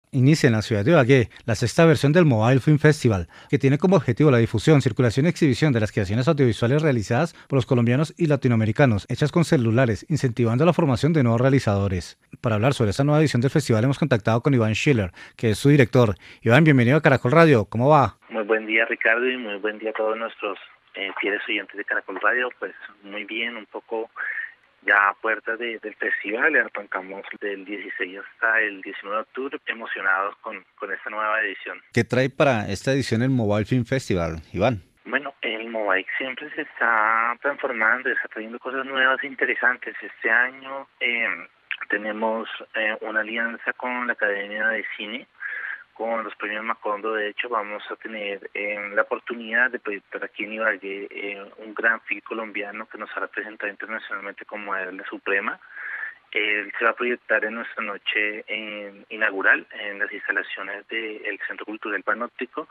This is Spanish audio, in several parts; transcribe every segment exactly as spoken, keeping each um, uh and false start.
Inicia en la ciudad de Ibagué la sexta versión del Mobile Film Festival, que tiene como objetivo la difusión, circulación y exhibición de las creaciones audiovisuales realizadas por los colombianos y latinoamericanos, hechas con celulares, incentivando la formación de nuevos realizadores. Para hablar sobre esta nueva edición del festival hemos contactado con Iván Schiller, que es su director. Iván, bienvenido a Caracol Radio, ¿cómo va? Muy buen día, Ricardo, y muy buen día a todos nuestros eh, fieles oyentes de Caracol Radio. Pues muy bien, un poco ya a puertas de, del festival, arrancamos del dieciséis hasta el diecinueve de octubre, emocionados con, con esta nueva edición. ¿Qué trae para esta edición el Mobile Film Festival, Iván? Bueno, el Mobile siempre se está transformando, está trayendo cosas nuevas e interesantes. Este año eh, tenemos eh, una alianza con la Academia de Cine, con los premios Macondo. De hecho, vamos a tener eh, la oportunidad de proyectar aquí en Ibagué eh, un gran film colombiano que nos hará presentar internacionalmente como es La Suprema. Él se va a proyectar en nuestra noche eh, inaugural en las instalaciones del Centro Cultural Panóptico,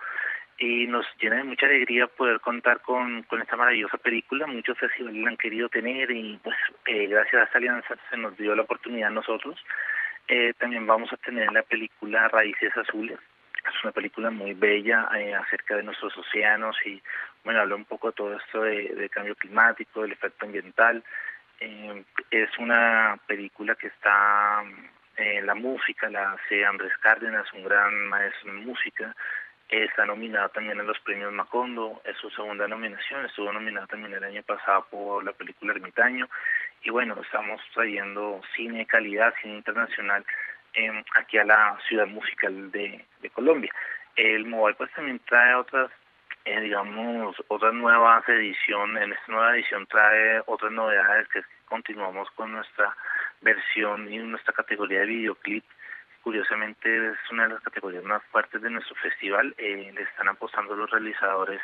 y nos llena de mucha alegría poder contar con, con esta maravillosa película. Muchos festivales la han querido tener y pues eh, gracias a esta alianza se nos dio la oportunidad a nosotros. Eh, también vamos a tener la película Raíces Azules. Es una película muy bella eh, acerca de nuestros océanos y, bueno, habla un poco de todo esto de, de cambio climático, del efecto ambiental. Eh, es una película que está, eh, la música la hace Andrés Cárdenas, un gran maestro en música. Eh, está nominada también a los premios Macondo, es su segunda nominación, estuvo nominada también el año pasado por la película Ermitaño. Y bueno, estamos trayendo cine de calidad, cine internacional, eh, aquí a la ciudad musical de, de Colombia. El Mobile pues también trae otras, eh, digamos, otras nuevas ediciones. En esta nueva edición trae otras novedades, que es que continuamos con nuestra versión y nuestra categoría de videoclip. Curiosamente es una de las categorías más fuertes de nuestro festival. Eh, le están apostando los realizadores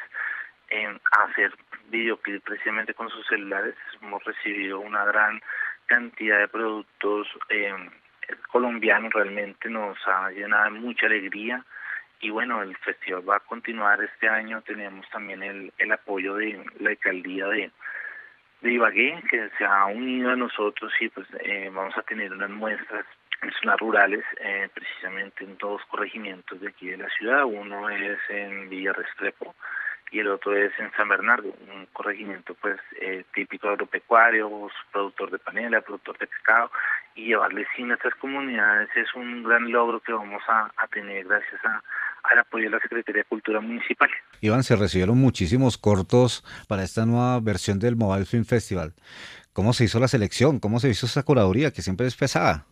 en hacer videoclip precisamente con sus celulares. Hemos recibido una gran cantidad de productos eh, colombianos, realmente nos ha llenado de mucha alegría. Y bueno, el festival va a continuar este año. Tenemos también el, el apoyo de la alcaldía de, de Ibagué, que se ha unido a nosotros, y pues eh, vamos a tener unas muestras en zonas rurales, eh, precisamente en dos corregimientos de aquí de la ciudad. Uno es en Villa Restrepo y el otro es en San Bernardo, un corregimiento pues eh, típico agropecuario, productor de panela, productor de pescado, y llevarle cine a estas comunidades es un gran logro que vamos a, a tener gracias a, al apoyo de la Secretaría de Cultura Municipal. Iván, se recibieron muchísimos cortos para esta nueva versión del Mobile Film Festival. ¿Cómo se hizo la selección? ¿Cómo se hizo esa curaduría que siempre es pesada?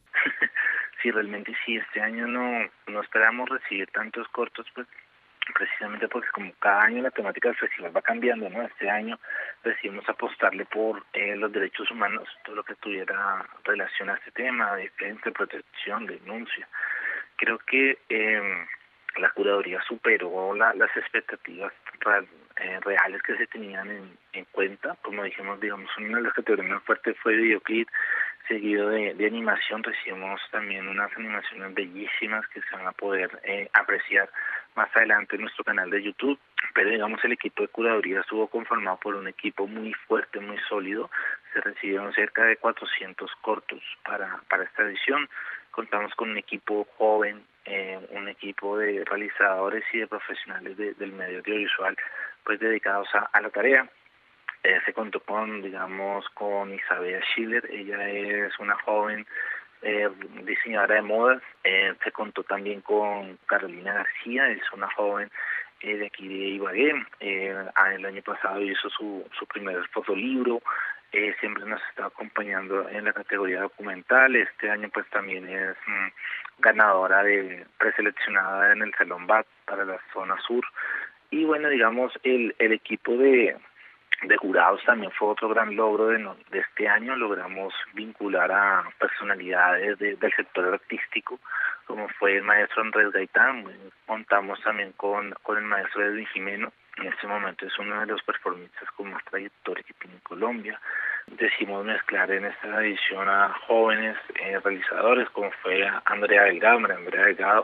Sí, realmente sí, este año no, no esperamos recibir tantos cortos, pues precisamente porque como cada año la temática del festival va cambiando, ¿no? Este año decidimos apostarle por eh, los derechos humanos, todo lo que tuviera relación a este tema, defensa, protección, denuncia. Creo que eh, la curaduría superó la, las expectativas real, eh, reales que se tenían en, en cuenta. Como dijimos, digamos, una de las categorías más fuertes fue videoclip, seguido de, de animación. Recibimos también unas animaciones bellísimas que se van a poder eh, apreciar más adelante en nuestro canal de YouTube. Pero digamos, el equipo de curaduría estuvo conformado por un equipo muy fuerte, muy sólido. Se recibieron cerca de cuatrocientos cortos para, para esta edición. Contamos con un equipo joven, eh, un equipo de realizadores y de profesionales de, del medio audiovisual, pues dedicados a, a la tarea. Eh, se contó con, digamos, con Isabella Schiller. Ella es una joven eh, diseñadora de modas. Eh, se contó también con Carolina García, es una joven eh, de aquí de Ibagué. Eh, el año pasado hizo su, su primer fotolibro. Eh, siempre nos está acompañando en la categoría documental. Este año pues también es mmm, ganadora de preseleccionada en el Salón B A T para la zona sur. Y bueno, digamos, el, el equipo de de jurados también fue otro gran logro de, no, de este año. Logramos vincular a personalidades de, del sector artístico, como fue el maestro Andrés Gaitán. Contamos también con, con el maestro Edwin Jimeno. En este momento es uno de los performistas con más trayectoria que tiene Colombia. Decidimos mezclar en esta edición a jóvenes eh, realizadores, como fue Andrea Delgado. Andrea Delgado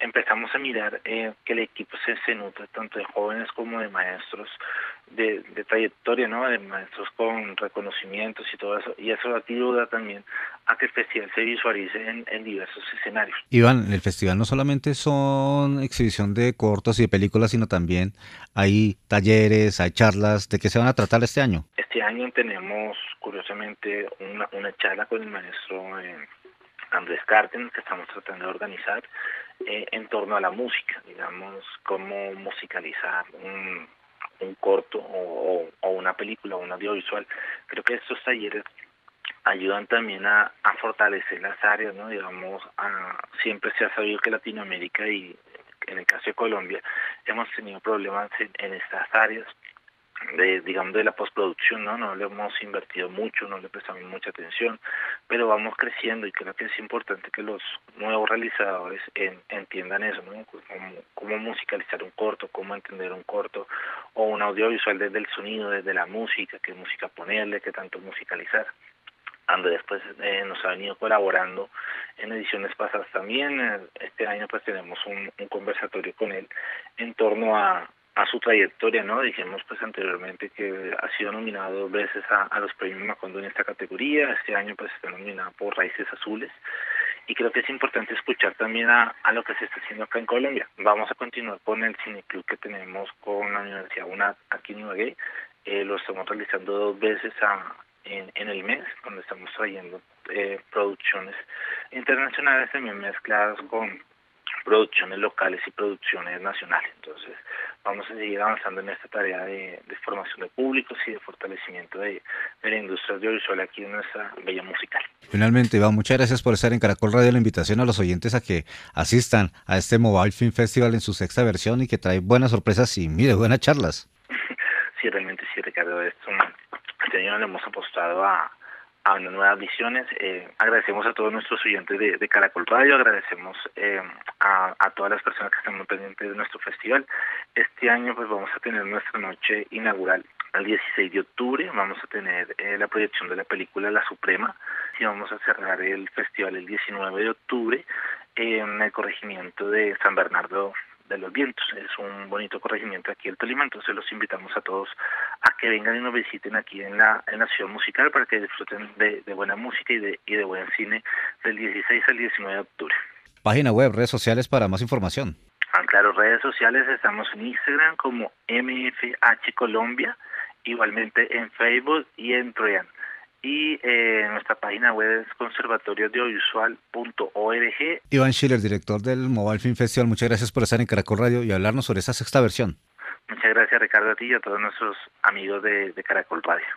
empezamos a mirar eh, que el equipo se, se nutre tanto de jóvenes como de maestros de, de trayectoria, ¿no? De maestros con reconocimientos y todo eso, y eso ayuda también a que el festival se visualice en, en diversos escenarios. Iván, el festival no solamente son exhibición de cortos y de películas, sino también hay talleres, hay charlas. ¿De qué se van a tratar este año? Este año tenemos, curiosamente, una, una charla con el maestro eh, Andrés Cárdenas, que estamos tratando de organizar eh, en torno a la música, digamos, cómo musicalizar un, un corto o, o, o una película o un audiovisual. Creo que estos talleres ayudan también a, a fortalecer las áreas, ¿no? Digamos, a, siempre se ha sabido que Latinoamérica y en el caso de Colombia hemos tenido problemas en, en estas áreas de, digamos, de la postproducción, ¿no? No le hemos invertido mucho, no le prestamos mucha atención, pero vamos creciendo y creo que es importante que los nuevos realizadores en, entiendan eso, ¿no? Cómo, cómo musicalizar un corto, cómo entender un corto o un audiovisual desde el sonido, desde la música, qué música ponerle, qué tanto musicalizar. Andrés pues eh, nos ha venido colaborando en ediciones pasadas también. Este año pues tenemos un, un conversatorio con él en torno a, a su trayectoria, ¿no? Dijimos pues anteriormente que ha sido nominado dos veces a, a los premios Macondo en esta categoría. Este año pues está nominado por Raíces Azules. Y creo que es importante escuchar también a, a lo que se está haciendo acá en Colombia. Vamos a continuar con el cineclub que tenemos con la Universidad UNAD aquí en Ibagué. Eh, lo estamos realizando dos veces a En, en el mes, donde estamos trayendo eh, producciones internacionales también mezcladas con producciones locales y producciones nacionales. Entonces vamos a seguir avanzando en esta tarea de, de formación de públicos y de fortalecimiento de, de la industria audiovisual aquí en nuestra bella musical. Finalmente, Iván, muchas gracias por estar en Caracol Radio. La invitación a los oyentes a que asistan a este Mobile Film Festival en su sexta versión y que trae buenas sorpresas y, mire, buenas charlas. Sí, realmente sí, Ricardo, es un Este año le hemos apostado a, a unas nuevas visiones. Eh, agradecemos a todos nuestros oyentes de, de Caracol Radio, agradecemos eh, a, a todas las personas que están muy pendientes de nuestro festival. Este año pues vamos a tener nuestra noche inaugural el dieciséis de octubre, vamos a tener eh, la proyección de la película La Suprema y vamos a cerrar el festival el diecinueve de octubre eh, en el corregimiento de San Bernardo de los Vientos. Es un bonito corregimiento aquí en Tolima, entonces los invitamos a todos a que vengan y nos visiten aquí en la en la ciudad musical para que disfruten de, de buena música y de, y de buen cine del dieciséis al diecinueve de octubre. Página web, redes sociales para más información. Ah, claro, redes sociales, estamos en Instagram como M F H Colombia, igualmente en Facebook y en Twitter. Y eh, nuestra página web es conservatorio audiovisual punto org. Iván Schiller, director del Mobile Film Festival, muchas gracias por estar en Caracol Radio y hablarnos sobre esta sexta versión. Muchas gracias, Ricardo, a ti y a todos nuestros amigos de, de Caracol Radio.